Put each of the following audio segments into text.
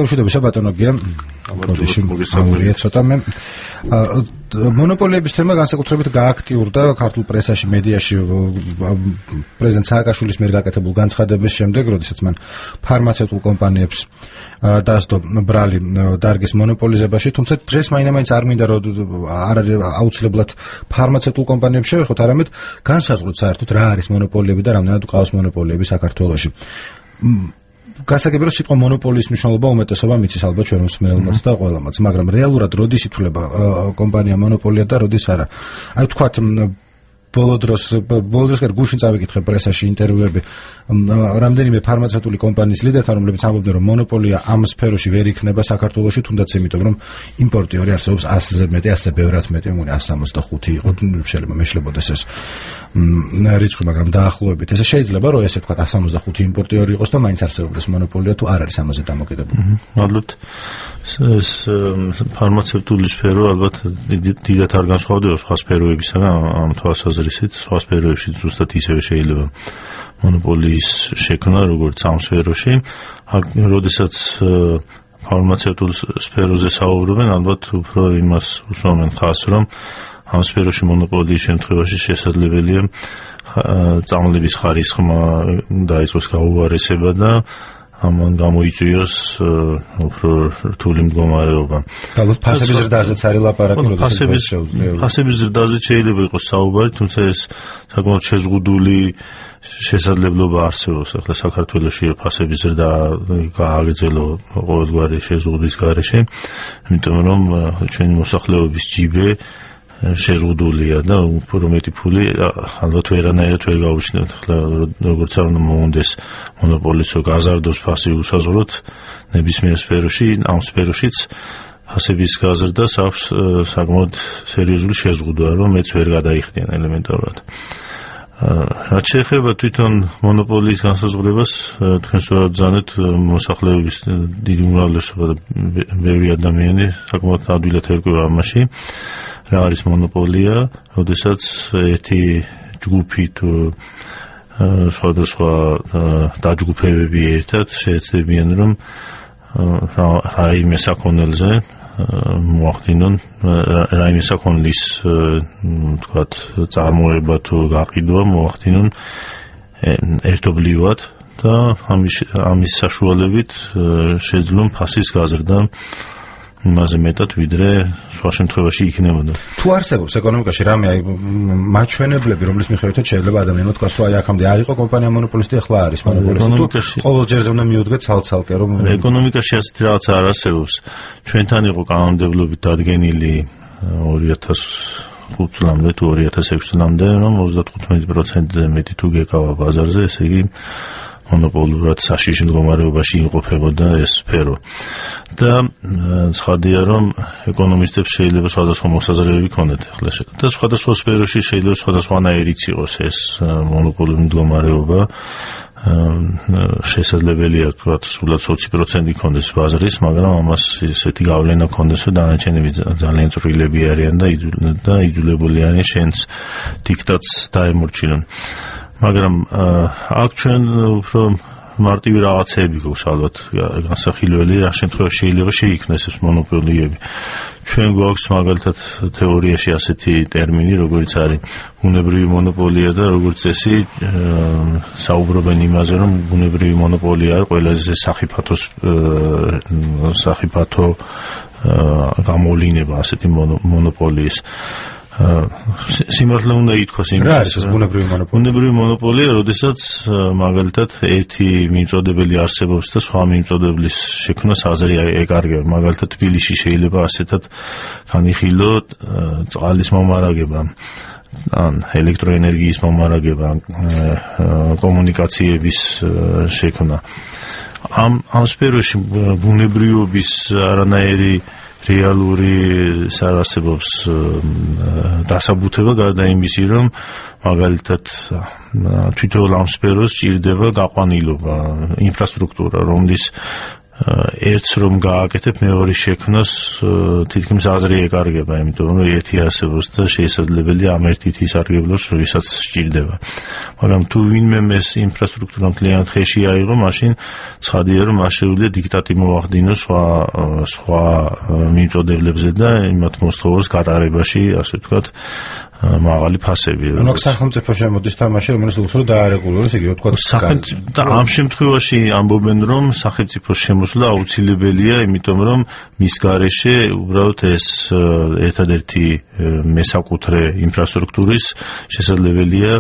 მშვიდობისა ბატონო გია. მოგესალმებით ცოტა მე მონოპოლიების თემა განსაკუთრებით გააქტიურდა ქართულ პრესაში, მედიაში პრეზიდენტ სააკაშვილის მიერ გაკეთებულ განცხადების შემდეგ, როდესაც მან ფარმაცევტულ კომპანიებს დასდო ბრალი დარგის მონოპოლიზებაში, თუმცა დღეს მაინც არ მინდა რომ არ არის აუცილებლად ფარმაცევტულ კომპანიებს შევეხოთ, არამედ განსაზღვროთ საერთოდ რა არის მონოპოლიები და რამდენად ყავს მონოპოლიები საქართველოში. გასაგებია რომ სიტყვა მონოპოლიის მნიშვნელობა უმეტესობა მიცის ალბათ ჩვენ მსმენელმაც და ყველამაც, მაგრამ რეალურად როდის ითვლება კომპანია მონოპოლია და როდის არა? აი ვთქვათ ბოლო დროს გუშინ წავიკითხე პრესაში ინტერვიუები რამდენიმე ფარმაცევტული კომპანიის ლიდერთან, რომლებიც ამბობდნენ რომ მონოპოლია ამ სფეროში ვერ იქნება საქართველოში, თუნდაც იმიტომ რომ იმპორტიორი არსებობს 100-ზე მეტი, 100-ზე ბევრად მეტი, 165 იყო, შეიძლება მეშლებოდეს ეს რიცხვი, მაგრამ დაახლოებით ესე შეიძლება რომ ესე ვთქვათ 165 იმპორტიორი იყოს და მაინც არსებობს მონოპოლია თუ არ არის ამაზე დამოკიდებული. ალბათ ეს ფარმაცევტული სფერო ალბათ დიდად არ განსხვავდება სხვა სფეროებისგან ამ თვალსაზრისით. სხვა სფეროებში ზუსტად ისევე შეიძლება მონოპოლიის შექმნა, როგორც ამ სფეროში. როდესაც ფარმაცევტულ სფეროზე საუბრობენ, ალბათ უფრო იმას უსვამენ ხაზს, რომ ამ სფეროში მონოპოლიის შემთხვევაში შესაძლებელია წამლების ხარისხმა დაიწყოს გაუარესება და ამან გამოიწვიოს უფრო რთული მდგომარეობა. ალბათ ფასების ზრდაზეც არის ლაპარაკი, როდესაც ფასების ზრდაზე შეიძლება იყოს საუბარი, თუმცა ეს საკმაოდ შეზღუდული შესაძლებლობა არსებობს. ახლა საქართველოში ფასების ზრდა გააგრძელო ყოველგვარი შეზღუდვის გარეშე, იმიტომ რომ ჩვენი მოსახლეობის ჯიბე შეზღუდულია და უფრო მეტი ფული ალბათ ვერანაირად ვერ გაუჩნდებთ. ახლა როგორც არ უნდა მოუნდეს მონოპოლის გაზარდოს ფასი უსაზღვროთ ნებისმიერ სფეროში, ამ სფეროშიც ფასების გაზრდას აქვს საკმაოდ სერიოზული შეზღუდვა, რომ მეც ვერ გადაიხდიან ელემენტარულად. რაც შეეხება თვითონ მონოპოლიის განსაზღვრებას, თქვენ სწორად ბრძანეთ, მოსახლეობის დიდი უმრავლესობა და ბევრი ადამიანი საკმაოდ ადვილად ერკვევა ამაში. რა არის მონოპოლია, როდესაც ერთი ჯგუფი თუ სხვადასხვა დაჯგუფებები ერთად შეეცდებიან, რომ რაიმე საქონელზე მოახდინონ რაიმე საქონლის თქვათ წარმოება თუ გაყიდვა მოახდინონ ერთობლივად და ამის საშუალებით შეძლონ ფასის გაზრდა იმაზე მეტად, ვიდრე სხვა შემთხვევაში იქნებოდა. თუ არსებობს ეკონომიკაში რამე აი მაჩვენებლები, რომლის მიხედვითაც შეიძლება ადამიანმა თქვას, რომ აი აქამდე არ იყო კომპანია მონოპოლისტი, ახლა არის მონოპოლისტი. ყოველ ჯერზე უნდა მიუდგეთ ცალ-ცალკე, რომ ეკონომიკაში ასეთი რაღაც არ არსებობს. ჩვენთან იყო კანონმდებლობით დადგენილი 2005 წლამდე თუ 2006 წლამდე, რომ 35%-ზე მეტი თუ გეკავა ბაზარზე, ესე იგი მონოპოლურად საშიში მდგომარეობაში იმყოფებოდა ეს სფერო. და ცხადია, რომ ეკონომისტებს შეიძლება სხვადასხვა მოსაზრებები ქონდეთ ახლა და სხვადასხვა სფეროში შეიძლება სხვადასხვანაირიც იყოს ეს მონოპოლური მდგომარეობა. შესაძლებელია თქვათ სულად 20% იქონდეს ბაზრის, მაგრამ ამას ესეთი გავლენა ქონდეს, რომ დანარჩენები ძალიან წვრილები არიან და იძულებული არიან შენს დიქტატს დაემორჩილონ. მაგრამ აქ ჩვენ უფრო მარტივი რაღაცეები გვაქვს ალბათ განსახილველი, რა შემთხვევაში შეიძლება შეიქმნეს ეს მონოპოლიები. ჩვენ გვაქვს მაგალითად თეორიაში ასეთი ტერმინი, როგორც არის ბუნებრივი მონოპოლია და როგორც წესი საუბრობენ იმაზე, რომ ბუნებრივი მონოპოლია არის ყველაზე სახიფათო გამოვლინება ასეთი მონოპოლიის. სიმართლე უნდა ითქვას იმის, რა არის ეს ბუნებრივი მონოპოლია? ბუნებრივი მონოპოლია, როდესაც მაგალითად ერთი მიმწოდებელი არსებობს და სხვა მიმწოდებლის შექმნას აზრი ეკარგება. მაგალითად თბილისში შეიძლება ასეთად განიხილო წყალის მომარაგება, ან ელექტროენერგიის მომარაგება, კომუნიკაციების შექმნა. ამ სფეროში ბუნებრივობის არანაირი რეალური საარსებობს დასაბუთება გარდა იმისი, რომ მაგალითად თვითონ ამ სფეროს ჭირდება გაყვანილობა, ინფრასტრუქტურა, რომლის ერთს რომ გააკეთებ მეორე შექმნას თითქმის აზრი ეკარგება, იმიტომ რომ ერთი არსებობს და შესაძლებელია ამ ერთით ისარგებლოს, როდესაც სჭირდება. მაგრამ თუ ვინმე ეს ინფრასტრუქტურა მთლიანად ხელში აიღო, მაშინ ცხადია რომ მას შეუძლია დიქტატი მოახდინოს სხვა მიმწოდებლებზე და იმათ მოსთხოვოს გატარებაში, ასე ვთქვათ, მაღალი ფასები. ანუ სახელმწიფო შემოდის თამაში, რომელიც უცხო დაარეგულიროს, იგი ვთქვათ, და ამ შემთხვევაში ამბობენ რომ სახელმწიფოს შემოსვლა აუცილებელია, იმიტომ რომ მის გარეშე უბრალოდ ეს ერთადერთი მესაკუთრე ინფრასტრუქტურის შესაძლებელია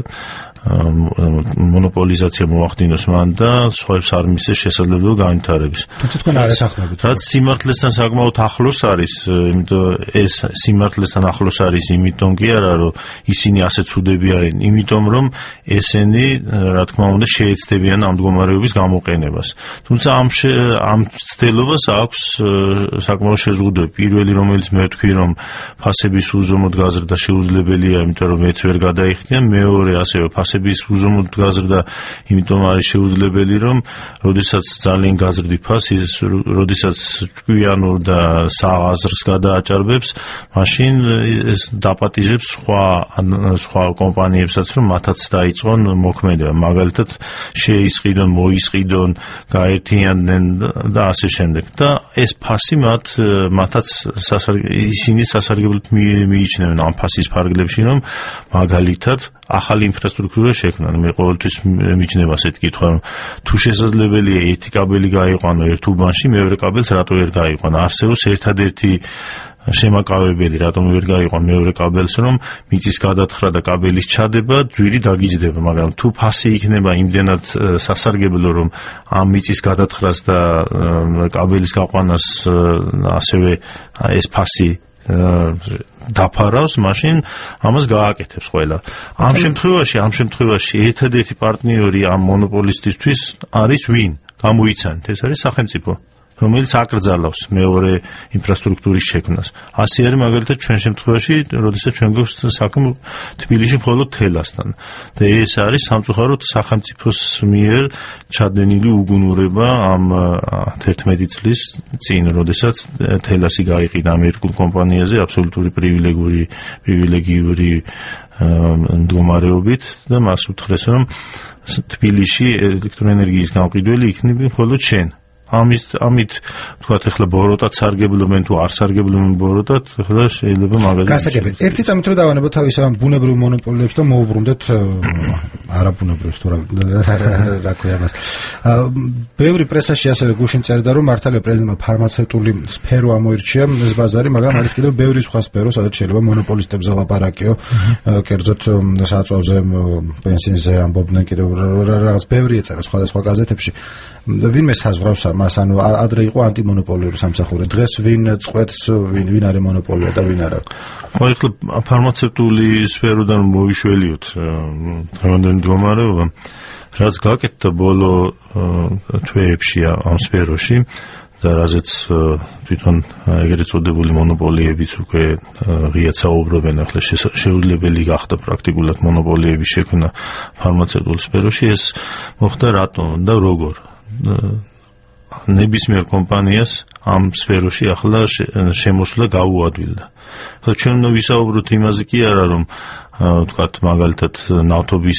მონოპოლიზაცია მოახდინოს მან და სხვაებს არ მისცეს შესაძლებლობა განვითარების. თუმცა თქვენ არ ეთანხმებით. რაც სიმართლესთან საკმაოდ ახლოს არის, იმიტომ ეს სიმართლესთან ახლოს არის, იმიტომ კი არა, რომ ისინი ასე ცუდები არიან, იმიტომ რომ ესენი, რა თქმა უნდა, შეეცდებიან ამ მდგომარეობის გამოყენებას. თუმცა ამ ცდელობას აქვს საკმაოდ შეზღუდვები. პირველი, რომელიც მე ვთქვი, რომ ფასების უზომოდ გაზრდა შეუძლებელია, იმიტომ რომ მეც ვერ გადაიხდიან, მეორე ასევე ფასების უზომოდ გაზრდა, იმიტომ არის შეუძლებელი, რომ როდესაც ძალიან გაზრდი ფასი, როდესაც ჭკვიანურ და სააზრს გადააჭარბებს, მაშინ ეს დაპატიჟებს სხვა კომპანიებსაც, რომ მათაც დაიწყონ მოქმედება. მაგალითად, შეისყიდონ, მოისყიდონ, გაერთიანდნენ და ასე შემდეგ. და ეს ფასი მათაც ისინი სასარგებლოდ მიიჩნევენ ამ ფასის ფარგლებში, რომ მაგალითად ახალი ინფრასტრუქტურა შექმნან. მე ყოველთვის მიჩნევა ასეთი კითხვა, რომ თუ შესაძლებელია ერთი კაბელი გაიყვანო ერთ უბანში, მეორე კაბელს რატო ვერ გაიყვანა? არსებობს ერთადერთი შემაკავებელი, რატომ ვერ გაიყვან მეორე კაბელს, რომ მიწის გადათხრა და კაბელის ჩადება ძვირი დაგიჯდება, მაგრამ თუ ფასი იქნება იმდენად სასარგებლო, რომ ამ მიწის გადათხრას და კაბელის გაყვანას ასევე ეს ფასი დაფარავს, მაშინ ამას გააკეთებს ყველა. ამ შემთხვევაში ერთადერთი პარტნიორი ამ მონოპოლისტისთვის არის ვინ? გამოიცანეთ, ეს არის სახელმწიფო, რომელიც აკრძალავს მეორე ინფრასტრუქტურის შექმნას. ასე არის მაგალითად ჩვენ შემთხვევაში, როდესაც ჩვენ გვაქვს საქმე თბილისში მხოლოდ თელასთან. და ეს არის სამწუხაროდ სახელმწიფოს მიერ ჩადენილი უგუნურება ამ 11 წლის წინ, როდესაც თელასი გაიყიდა ამერიკულ კომპანიაზე აბსოლუტური პრივილეგიური მდგომარეობით და მას უთხრეს, რომ თბილისში ელექტროენერგიის გამყიდველი იქნება მხოლოდ შენ. ამით თქვათ ახლა ბოროტად სარგებლობენ თუ არ სარგებლობენ ბოროტად, ახლა შეიძლება მაგალითად გასაგებად. ერთი წამით რომ დავანებოთ თავის ამ ბუნებრივ მონოპოლიებს და მოუბრუნდეთ არაბუნებრივს თუ რა ქვია მას. ბევრი პრესაში ასევე გუშინ წერდა, რომ მართალია პრეზიდენტმა ფარმაცევტული სფერო ამოირჩია ეს ბაზარი, მაგრამ არის კიდევ ბევრი სხვა სფერო, სადაც შეიძლება მონოპოლისტებზე ლაპარაკიო, კერძოდ საწვავზე, პენსიაზე ამბობდნენ კიდევ რაღაც ბევრი ეწერა სხვადასხვა გაზეთებში. ვინმე საზღვრავს მას, ანუ ადრე იყო ანტიმონოპოლიური სამსახური. დღეს ვინ წყვეტს, ვინ არის მონოპოლია და ვინ არა? ხო, ეხლა ფარმაცევტული სფეროდან მოვიშველიოთ დღევანდელი მდგომარეობა, რაც გაკეთდა ბოლო თვეებში ამ სფეროში და რაზეც თვითონ ეგრეთ წოდებული მონოპოლიებიც უკვე ღიად საუბრობენ, ახლა შეუძლებელი გახდა პრაქტიკულად მონოპოლიების შექმნა ფარმაცევტულ სფეროში. ეს მოხდა რატომ და როგორ? ნებისმიერ კომპანიას ამ სფეროში ახლა შემოსვლა გაუადვილდა. ახლა ჩვენ უნდა ვისაუბროთ იმაზე კი არა, რომ ვთქვათ მაგალითად ნავთობის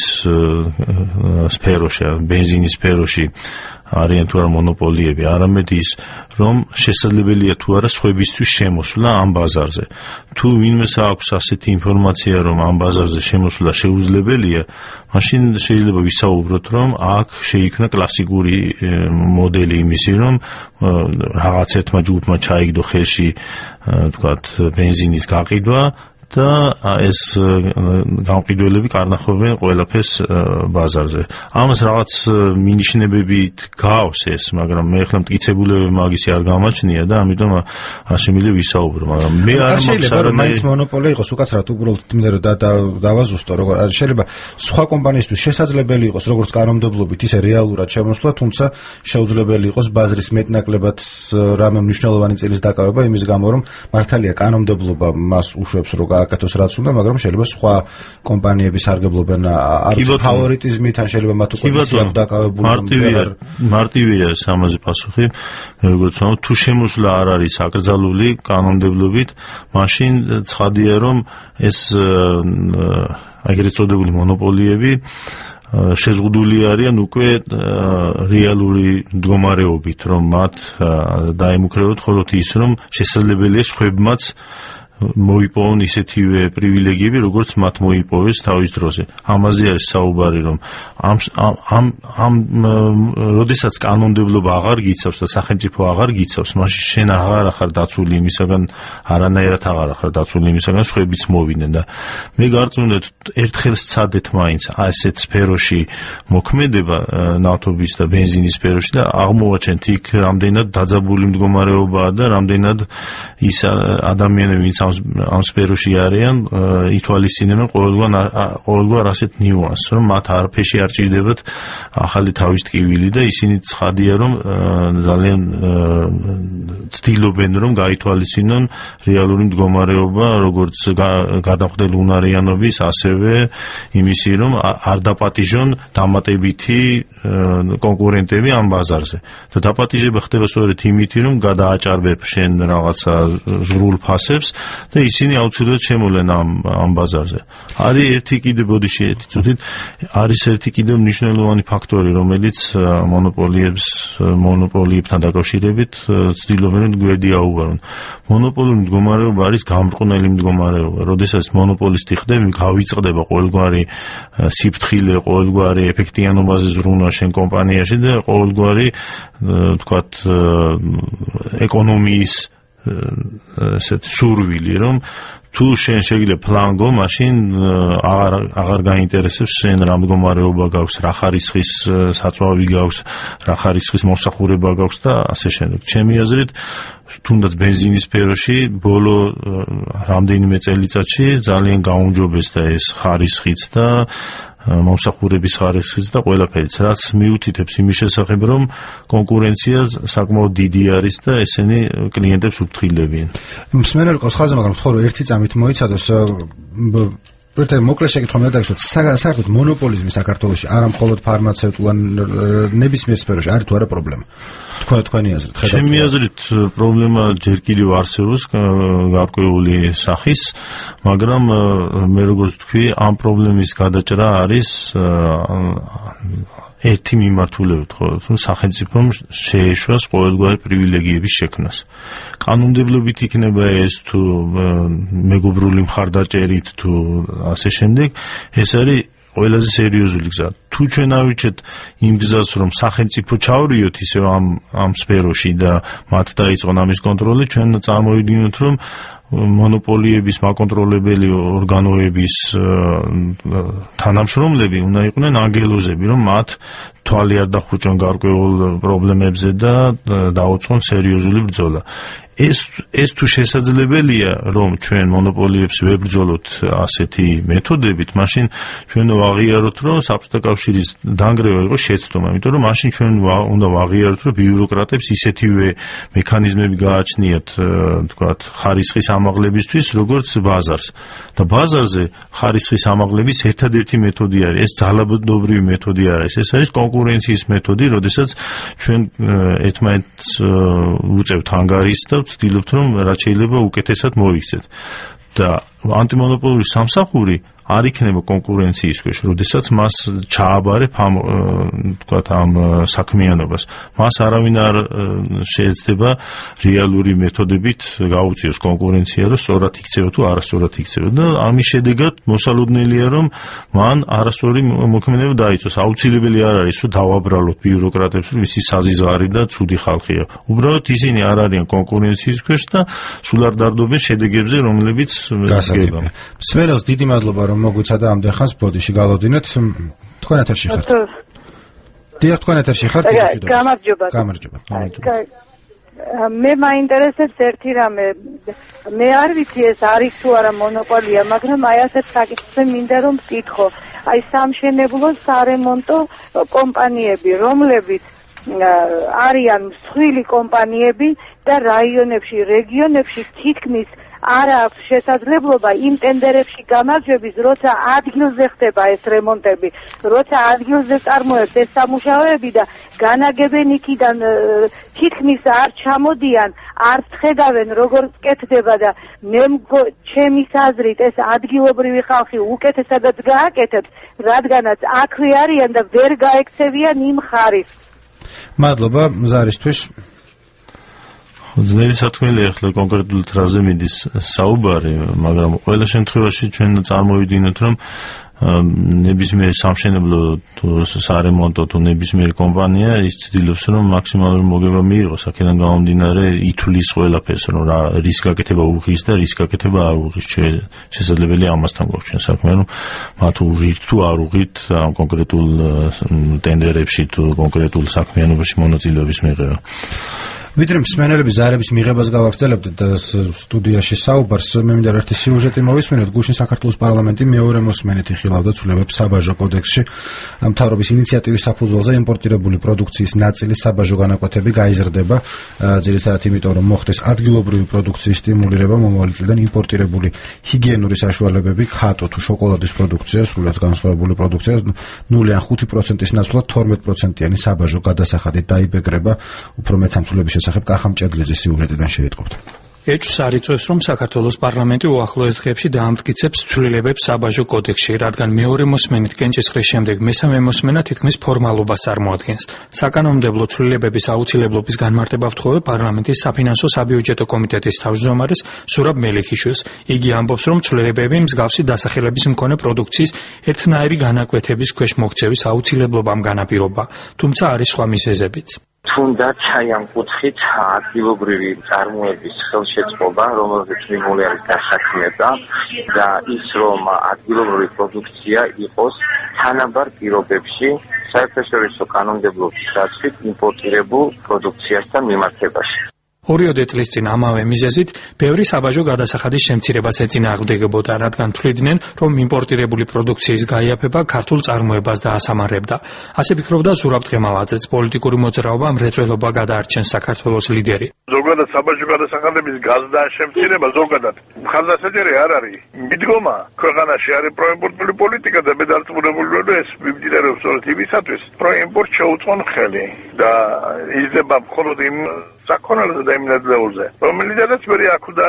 სფეროში, ბენზინის სფეროში არიან თუ არა მონოპოლიები, არამედ ის, რომ შესაძლებელია თუ არა სხვებისთვის შემოსვლა ამ ბაზარზე. თუ ვინმეს აქვს ასეთი ინფორმაცია, რომ ამ ბაზარზე შემოსვლა შეუძლებელია, მაშინ შეიძლება ვისაუბროთ, რომ აქ შეიქმნა კლასიკური მოდელი იმისი, რომ რაღაც ერთმა ჯგუფმა ჩაიგდო ხელში, ვთქვათ, ბენზინის გაყიდვა და ეს გამყიდველები კარნახობენ ყველაფერს ბაზარზე. ამას რაღაც მინიშნებებით გავს ეს, მაგრამ მე ახლა მტკიცებულებები მაგისი არ გამაჩნია და ამიტომ არ შემიძლია ვისაუბრო, მაგრამ მე არ შეიძლება მაინც მონოპოლია იყოს უკაცრავად უბრალოდ თმდერო და დავაზუსტო, როგორ შეიძლება სხვა კომპანიისთვის შესაძლებელი იყოს როგორც კანონმდებლობით, ისე რეალურად შემოსვლა, თუმცა შეუძლებელი იყოს ბაზრის მეტნაკლებად რამე მნიშვნელოვანი წილის დაკავება იმის გამო, რომ მართალია კანონმდებლობა მას უშვებს, რომ გააკეთოს რაც უნდა, მაგრამ შეიძლება სხვა კომპანიები სარგებლობენ არც ფავორიტიზმით, ან შეიძლება მათ უკვე ისიაქვს დაკავებული. მარტივია ამაზე პასუხი. მე როგორც ვთქვი, თუ შემოსვლა არ არის აკრძალული კანონმდებლობით, მაშინ ცხადია, რომ ეს ეგრეთ წოდებული მონოპოლიები შეზღუდული არიან უკვე რეალური მდგომარეობით, რომ მათ დაემუქრებოდ მხოლოდ ის, რომ შესაძლებელია სხვებმაც მოიპოვონ ისეთივე პრივილეგიები, როგორც მათ მოიპოვეს თავის დროზე. ამაზე არის საუბარი, რომ როდესაც კანონმდებლობა აღარ გიცავს და სახელმწიფო აღარ გიცავს, მაშინ შენ აღარ ახარ დაცული იმისაგან, არანაირად აღარ ახარ დაცული იმისაგან, სხვებიც მოვიდნენ და მე გარწმუნდით, ერთხელ სცადეთ მაინც ასეთ სფეროში მოქმედება ნავთობის და ბენზინის სფეროში და აღმოვაჩენთ იქ რამდენად დაძაბული მდგომარეობაა და რამდენად ის ადამიანები, ვინც ამ სფეროში არიან, ითვალისწინებენ ყოველგვარ ასეთ ნიუანსს, რომ მათ არაფერში არ ჭირდებათ ახალი თავის ტკივილი და ისინი ცხადია, რომ ძალიან ცდილობენ, რომ გაითვალისწინონ რეალური მდგომარეობა, როგორც გადამხდელ უნარიანობის, ასევე იმისი, რომ არ დაპატიჟონ დამატებითი კონკურენტები ამ ბაზარზე. და დაპატიჟება ხდება სწორედ იმით, რომ გადააჭარბებ შენ რაღაცა ზღვრულ ფასებს და ისინი აუცილებლად შემოვლენ ამ ბაზარზე. არის ერთი კიდე ბოდიში წუთით, არის ერთი კიდე მნიშვნელოვანი ფაქტორი, რომელიც მონოპოლიებთან დაკავშირებით ცდილობენ გვერდი აუვარონ. მონოპოლური მდგომარეობა არის გამრყნელი მდგომარეობა. როდესაც მონოპოლისტი ხდები, გავიწყდება ყოველგვარი სიფრთხილე, ყოველგვარი ეფექტიანობაზე ზრუნვა შენ კომპანიაში და ყოველგვარი თქვათ ეკონომიის ესეთ სურვილი, რომ თუ შენ შეგიძლია ფლანგო, მაშინ აღარ გაინტერესებს შენ რა მდგომარეობა გაქვს, რა ხარისხის საწვავი გაქვს, რა ხარისხის მომსახურება გაქვს და ასე შემდეგ. ჩემი აზრით, თუნდაც ბენზინის სფეროში ბოლო რამდენიმე წელიწადში ძალიან გაუმჯობესდა ეს ხარისხიც და მომსახურების ხარისხიც და ყველაფერიც, რაც მიუთითებს იმის შესახებ, რომ კონკურენცია საკმაოდ დიდი არის და ესენი კლიენტებს უფრთხილებიან. მსმენელი ყავს ხაზი, მაგრამ თქო, ერთი წამით მოიცადოს ერთ მოკლე შეკითხვა მინდა დაგისვათ. საერთოდ მონოპოლიზმი საქართველოში არა მხოლოდ ფარმაცევტულ ან ნებისმიერ სფეროში არის თუ არა პრობლემა? თქვენი აზრით, ხედავთ? ჩემი აზრით, პრობლემა ჯერ კიდევ არსებობს გარკვეული სახის, მაგრამ მე როგორც ვთქვი, ამ პრობლემის გადაჭრა არის ერთი მიმართულებით, რომ სახელმწიფომ შეეშვას ყოველგვარი პრივილეგიების შექმნას. კანონმდებლობით იქნება ეს თუ მეგობრული მხარდაჭერით თუ ასე შემდეგ, ეს არის ყველაზე სერიოზული გზა. თუ ჩვენ ავიჩეთ იმ გზას, რომ სახელმწიფო ჩავრიოთ ისევ ამ სფეროში და მათ დაიწყონ ამის კონტროლი, ჩვენ წარმოვიდგინოთ, რომ მონოპოლიების მაკონტროლებელი ორგანოების თანამშრომლები უნდა იყვნენ ანგელოზები, რომ მათ თვალი არ დახუჭონ გარკვეულ პრობლემებზე და დაუწყონ სერიოზული ბრძოლა. ეს თუ შესაძლებელია, რომ ჩვენ მონოპოლიებს ვებრძოლოთ ასეთი მეთოდებით, მაშინ ჩვენ ვაღიაროთ, რომ საბჭოთა კავშირის დანგრევა იყო შეცდომა, იმიტომ რომ მაშინ ჩვენ უნდა ვაღიაროთ, რომ ბიუროკრატებს ისეთივე მექანიზმები გააჩნიათ, თქვათ, ხარისხის ამაღლებისთვის, როგორც ბაზარს. და ბაზარზე ხარისხის ამაღლების ერთადერთი მეთოდი არის, ეს ძალადობრივი მეთოდი არის, ეს არის კონკურენციის მეთოდი, როდესაც ჩვენ ერთმანეთს უწევთ ანგარიშს და ვცდილობთ, რომ რაც შეიძლება უკეთესად მოიქცეთ. და ანტიმონოპოლური სამსახური არ იქნება კონკურენციის ქვეშ, როდესაც მას ჩააბარებ ამ საქმიანობას. მას არავინ არ შეეცდება რეალური მეთოდებით გაუწიოს კონკურენცია, რომ სწორად იქცევა თუ არასწორად იქცევა. და ამის შედეგად მოსალოდნელია, რომ მან არასწორი მოქმედება დაიწყოს. აუცილებელი არ არის, რომ დავაბრალოთ ბიუროკრატებს, რომ ისი საზიზღარი და ცუდი ხალხია. უბრალოდ ისინი არ არიან კონკურენციის ქვეშ და სულ არ დარდობენ შედეგებზე, რომლებიც გასაგებია. მსმენელს დიდი მადლობა, რომ მოგვიცადა ამდენ ხანს ბოდიში გალოდინეთ. თქვენ ეთერში ხართ? დიახ, თქვენ ეთერში ხართ? გამარჯობა. მე მაინტერესებს ერთი რამე. მე არ ვიცი ეს არის თუ არა მონოპოლია, მაგრამ აი ასეთ საკითხზე მინდა რომ ვკითხო. აი სამშენებლო სარემონტო კომპანიები, რომლებიც არიან მსხვილი კომპანიები და რაიონებში, რეგიონებში თითქმის არ აქვს შესაძლებლობა იმ ტენდერებში გამარჯვების, როცა ადგილზე ხდება ეს რემონტები, როცა ადგილზე წარმოებს ეს სამუშაოები და განაგებენ იქიდან თითქმის არ ჩამოდიან, არც ხედავენ როგორ კეთდება და ჩემის აზრით ეს ადგილობრივი ხალხი უკეთესადაც გააკეთებს, რადგანაც აქვე არიან და ვერ გაექცევიან იმ ხარისხს. მადლობა ზარისთვის. ძნელი საქმეა ახლა კონკრეტულ თრაზე მიდის საუბარი, მაგრამ ყველა შემთხვევაში ჩვენ წარმოვიდგინოთ, რომ ნებისმიერ სამშენებლო თუ სარემონტო თუ ნებისმიერი კომპანია ის ცდილობს, რომ მაქსიმალური მოგება მიიღოს, აქედან გამომდინარე ითვლის ყველაფერს, რომ რა რის გაკეთება უღის და რის გაკეთება არ უღის. შესაძლებელია ამასთან გვაქვს ჩვენ საქმე, რომ მათ უღირთ თუ არ უღირთ კონკრეტულ ტენდერებში თუ კონკრეტულ საქმიანობაში მონაწილეობის მიღება. ვიდრე მსმენელების ზარების მიღებას გავაგრძელებთ და სტუდიაში საუბარს, მე მინდა ერთი სიუჟეტი მოვისმინოთ. გუშინ საქართველოს პარლამენტი მეორე მოსმენით იხილავდა ცვლილებებს საბაჟო კოდექსში. მთავრობის ინიციატივის საფუძველზე იმპორტირებული პროდუქციის ნაწილის საბაჟო განაკვეთები გაიზრდება, ძირითადად იმიტომ, რომ მოხდეს ადგილობრივი პროდუქციის სტიმულირება, მომავალი წლიდან იმპორტირებული ჰიგიენური საშუალებები, ხატო თუ შოკოლადის პროდუქცია, სრულიად განსხვავებული პროდუქცია 0-ან 5%-ის ნაცვლად 12%-იანი საბაჟო გადასახადით დაიბეგრება. უფრო მეც ამსულების სახებ კახამჭედლიძის სიუჟეტიდან შეიტყობთ. ეჭვს არ იწვევს, რომ საქართველოს პარლამენტი უახლოეს დღეებში დაამტკიცებს ცვლილებებს საბაჟო კოდექსში, რადგან მეორე მოსმენით კენჭისყრის შემდეგ მესამე მოსმენა თითქმის ფორმალობას წარმოადგენს. საკანონმდებლო ცვლილებების აუცილებლობის განმარტება ვთხოვე პარლამენტის საფინანსო საბიუჯეტო კომიტეტის თავმჯდომარეს ზურაბ მელიქიშვილს. იგი ამბობს, რომ ცვლილებები მსგავსი დასახელების მქონე პროდუქციის ერთნაირი განაკვეთების ქვეშ მოქცევის აუცილებლობამ განაპირობა, თუმცა არის სხვა მიზეზებიც. თუნდაც აი ამ კუთხით ადგილობრივი წარმოების ხელშეწყობა, რომელზეც მიმული არის დასაქმება და ის, რომ ადგილობრივი პროდუქცია იყოს თანაბარ პირობებში საერთაშორისო კანონმდებლობის დაცვით იმპორტირებულ პროდუქციასთან მიმართებაში. 2 წლის წინ ამავე მიზეზით ბევრი საბაჟო გადასახადის შემცირებას ეწინააღმდეგებოდა, რადგან თვლიდნენ, რომ იმპორტირებული პროდუქციის გაიაფება ქართულ წარმოებას დაასამარებდა. ასე ფიქრობდა ზურაბ დღემალაძეც, პოლიტიკური მოძრაობა მრეწველობა გადაარჩენს საქართველოს ლიდერი. ზოგადად საბაჟო გადასახადების გაზრდა შემცირება ზოგადად მხარდასაჭერი არ არის. მიდგომა ქვეყანაში არის პროიმპორტული პოლიტიკა და მე დარწმუნებული ვარ, ეს მიმდინარეობს სწორედ იმისათვის, პროიმპორტ შეუწყონ ხელი და იზრდება მხოლოდ იმ საკონელზე და იმ ნედლეულზე, რომელიდანაც მე აქვდა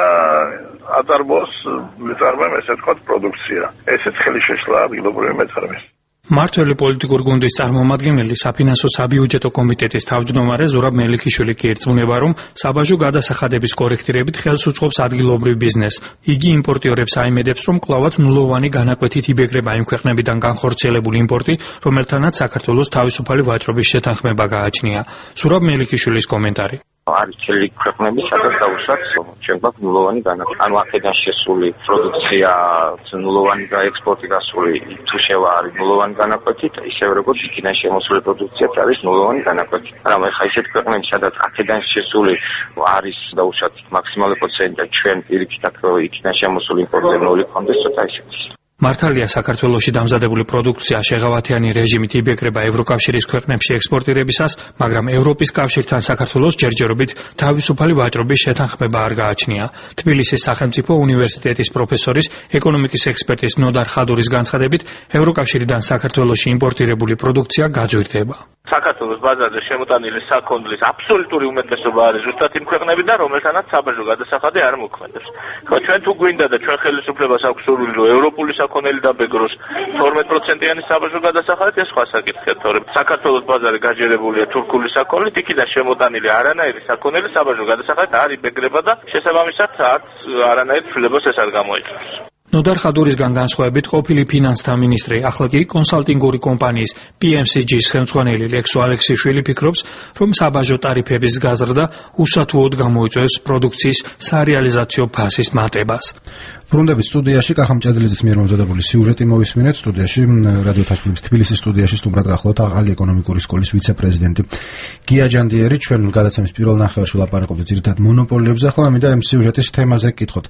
აწარმოოს მეწარმეებს, ესე ვთქვათ, პროდუქცია. ესეც ხელი შეშლა ადგილობრივი მეწარმეს. მართველი პოლიტიკური გუნდის წარმომადგენელი საფინანსო საბიუჯეტო კომიტეტის თავმჯდომარე ზურაბ მელიქიშვილი კი ერწმუნება, რომ საბაჟო გადასახადების კორექტირებით ხელს უწყობს ადგილობრივ ბიზნესს. იგი იმპორტიორებს აიმედებს, რომ კვლავაც ნულოვანი განაკვეთით იბეგრება იმ ქვეყნებიდან განხორციელებული იმპორტი, რომელთანაც საქართველოს თავისუფალი ვაჭრობის შეთანხმება გააჩნია. ზურაბ მელიქიშვილის კომენტარი. არის ძელი ქვეყნები, სადაც დაუშვათ ჩვენ გვაქვს ნულოვანი განაკვეთი. ანუ აქედან შესული პროდუქცია ნულოვანი გაექსპორტი გასული თუ შევა არის ნულოვანი განაკვეთი, ისევ როგორც იქიდან შემოსული პროდუქციაც არის ნულოვანი განაკვეთი. მაგრამ ეხლა ისეთ ქვეყნები, სადაც აქედან შესული არის დაუშვათ მაქსიმალური პროცენტი და ჩვენ პირიქით იქიდან შემოსული იმპორტი ნული კონდეს ცოტა ისეთი. მართალია საქართველოში დამზადებული პროდუქცია შეღავათიანი რეჟიმით იბეგრება ევროკავშირის ქვეყნებში ექსპორტირებისას, მაგრამ ევროპის კავშირთან საქართველოს ჯერჯერობით თავისუფალი ვაჭრობის შეთანხმება არ გააჩნია. თბილისის სახელმწიფო უნივერსიტეტის პროფესორის, ეკონომიკის ექსპერტის ნოდარ ხადურის განცხადებით, ევროკავშირიდან საქართველოში იმპორტირებული პროდუქცია გაძვირდება. საქართველოს ბაზარზე შემოტანილი საქონლის აბსოლუტური უმეტესობა არის ზუსტად იმ ქვეყნებიდან, რომელთანაც საბაჟო გადასახადი არ მოქმედებს. ხო, ჩვენ თუ გვინდა და ჩვენ ხელისუფლებას აქვს სურვილი, რომ ევროპული საქონელი დაბეგროს 12%-იანი საბაჟო გადასახადით, ეს სხვა საკითხია, თორემ საქართველოს ბაზარი გაჯერებულია თურქული საქონლით, იქიდან შემოტანილი არანაირი საქონელი საბაჟო გადასახადით არ იბეგრება და შესაბამისად არც არანაირ ცვლილებას ეს არ გამოიწვევს. ნოდარ ხადურისგან განსხვავებით ყოფილი ფინანსთა მინისტრი, ახლა კი კონსალტინგური კომპანიის PMCG-ის ხელმძღვანელი ლექსო ალექსიშვილი ფიქრობს, რომ საბაჟო ტარიფების გაზრდა უსათუოდ გამოიწვევს პროდუქციის სარეალიზაციო ფასის მატებას. ბრუნდებით სტუდიაში კახამჭედლიძის მიერ მომზადებული სიუჟეტი მოვისმინეთ. სტუდიაში რადიო თაშკვლების თბილისის სტუდიაში სტუმრად გახლავთ ახალი ეკონომიკური სკოლის ვიცე-პრეზიდენტი გია ჯანდიერი. ჩვენ გადაცემის პირველ ნახევარში ვლაპარაკობთ ძირითადად მონოპოლიებზე, ახლა მინდა ამ სიუჟეტის თემაზე გკითხოთ.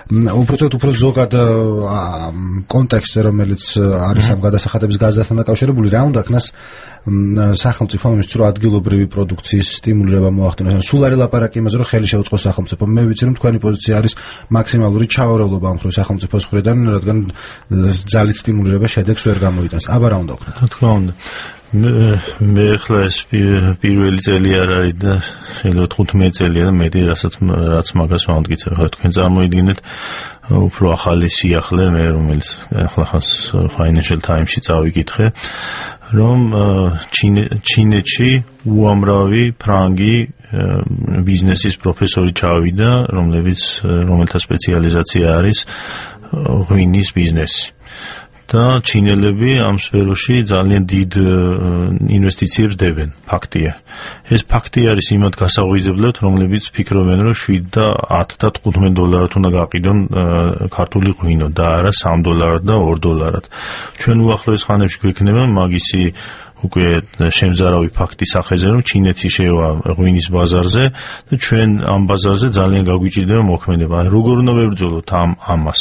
უფრო ზოგად კონტექსტზე, რომელიც არის ამ გადასახადების გაზრდასთან დაკავშირებული, რა უნდა ქნას სახელმწიფო იმისთვის რომ ადგილობრივი პროდუქციის სტიმულირება მოახდინოს. სულ არის ლაპარაკი იმაზე რომ ხელი შეუწყოს სახელმწიფომ. მე ვიცი რომ თქვენი პოზიცია არის მაქსიმალური ჩავარებლობა ამ მხრივ სახელმწიფოს მხრიდან, რადგან ძალით სტიმულირება შედეგს ვერ გამოიტანს. აბა რა უნდა ვქნათ? რა თქმა უნდა. მე ახლა ეს პირველი წელი არ არის და შეიძლება 15 წელია და მეტი რაც მაგას ვამტკიცე. ხა თქვენ წარმოიდგინეთ უფრო ახალი სიახლე მე რომელიც ახლა ხას Financial Times-ში წავიკითხე რომ ჩინეთში უამრავი ფრანგი ბიზნესის პროფესორი ჩავიდა რომელთა სპეციალიზაცია არის ღვინის ბიზნესი. და ჩინელები ამ სფეროში ძალიან დიდ ინვესტიციებს დებენ, ფაქტია. ეს ფაქტი არის იმათ გასაღვიძებლად, რომლებიც ფიქრობენ, რომ 7 და 10 და 15 დოლარად უნდა გაყიდონ ქართული ღვინო და არა 3 დოლარად და 2 დოლარად. ჩვენ უახლოეს ხანებში გვექნება მაგისი უკვე შემზარავი ფაქტი სახეზე, რომ ჩინეთი შევა ღვინის ბაზარზე და ჩვენ ამ ბაზარზე ძალიან გაგვიჭირდება მოქმედება. როგორ უნდა ვებრძოლოთ ამას?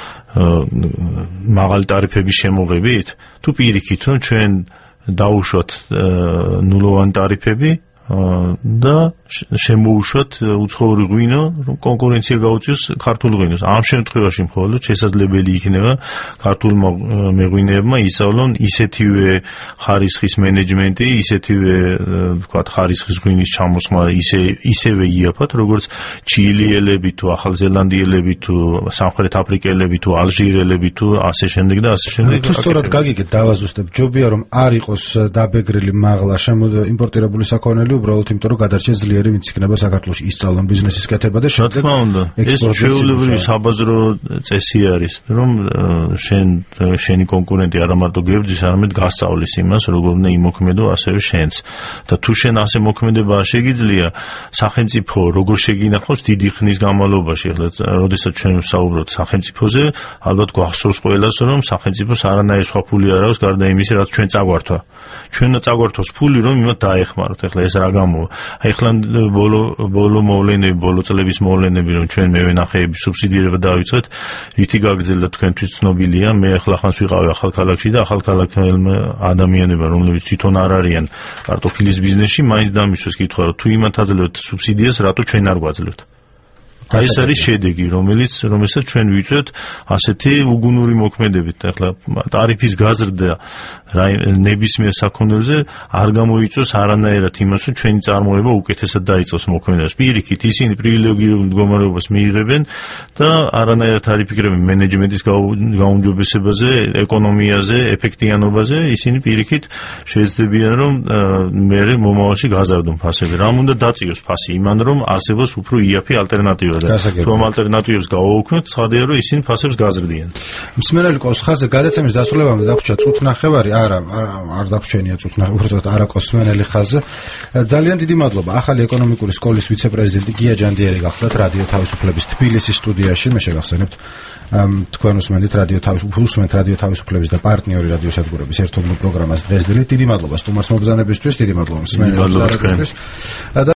მაღალი ტარიფების შემოღებით თუ პირიქით რომ ჩვენ დაუშვათ ნულოვანი ტარიფები და შემოუშვათ უცხოური ღვინო, რომ კონკურენცია გაუწიოს ქართულ ღვინოს. ამ შემთხვევაში მხოლოდ შესაძლებელი იქნება ქართულ მეღვინეებმა ისწავლონ ისეთივე ხარისხის მენეჯმენტი, ისეთივე ვთქვათ ხარისხის ღვინის ჩამოსხმა ისევე იაფად, როგორც ჩილიელები თუ ახალზელანდიელები თუ სამხრეთ აფრიკელები თუ ალჟირელები თუ ასე შემდეგ და ასე შემდეგ. თუ სწორად გაგიგეთ დავაზუსტებ, ჯობია რომ არ იყოს დაბეგრილი მაღლა იმპორტირებული საქონელი, უბრალოდ იმიტომ რომ გადარჩეს ძლიერი ვინც იქნება საქართველოში ისწავლონ ბიზნესის კეთება და შემდეგ ეს ჩვეულებრივი საბაზრო წესი არის, რომ შენი კონკურენტი არა მარტო გებრძვის, არამედ გასწავლის იმას, როგორ უნდა იმოქმედო ასევე შენც. და თუ შენ ასე მოქმედება არ შეგიძლია, სახელმწიფო როგორ შეგინახავს დიდი ხნის განმავლობაში, როდესაც ჩვენ ვსაუბრობთ სახელმწიფოზე, ალბათ გვახსოვს ყველას, რომ სახელმწიფოს არანაირი სხვა ფული არ აქვს გარდა იმისა, რაც ჩვენ წაგვართვა. ჩვენ უნდა წაგვართოს ფული, რომ იმათ დაეხმაროთ. ახლა ეს რა გამოვა? ახლა ბოლო წლების მოვლენები, რომ ჩვენ მევენახეების სუბსიდირება დავიწყეთ, რითი გაგრძელდა თქვენთვის ცნობილია. მე ახლა ხანს ვიყავი ახალქალაქში და ახალქალაქელმა ადამიანებმა, რომლებიც თვითონ არ არიან კარტოფილის ბიზნესში, მაინც დამისვეს კითხვა, რომ თუ იმათ აძლევთ სუბსიდიას, რატო ჩვენ არ გვაძლევთ? ეს არის შედეგი, რომელსაც ჩვენ ვიწვევთ ასეთი უგუნური მოქმედებით. ახლა ტარიფის გაზრდა ნებისმიერ საქონელზე არ გამოიწვევს არანაირად იმას, რომ ჩვენი წარმოება უკეთესად დაიწყოს მოქმედებას. პირიქით, ისინი პრივილეგირებულ მდგომარეობას მიიღებენ და არანაირად არ იფიქრებენ მენეჯმენტის გაუმჯობესებაზე, ეკონომიაზე, ეფექტიანობაზე. ისინი პირიქით შეეცდებიან, რომ მერე მომავალში გაზარდონ ფასები. რამ უნდა დაწიოს ფასი? იმან, რომ არსებობს უფრო იაფი ალტერნატივა. რომ ალტერნატივებს გავაუქმებთ, ცხადია რომ ისინი ფასებს გაზრდიან. მსმენელი ყავს ხაზზე გადაცემის დასრულებამდე დაგვრჩა წუთნახევარი, არ დაგვრჩენია წუთნახევარი, უბრალოდ არა ყავს მსმენელი ხაზზე. ძალიან დიდი მადლობა. ახალი ეკონომიკური სკოლის ვიცე-პრეზიდენტი გია ჯანდიერი გახლდათ რადიო თავისუფლების თბილისის სტუდიაში. მე შეგახსენებთ თქვენ უსმენთ რადიო თავისუფლების და პარტნიორი რადიოსადგურების ერთობლივ პროგრამას დღესდღეობით. დიდი მადლობა სტუმარს მობრძანებისთვის, დიდი მადლობა მსმენელებს.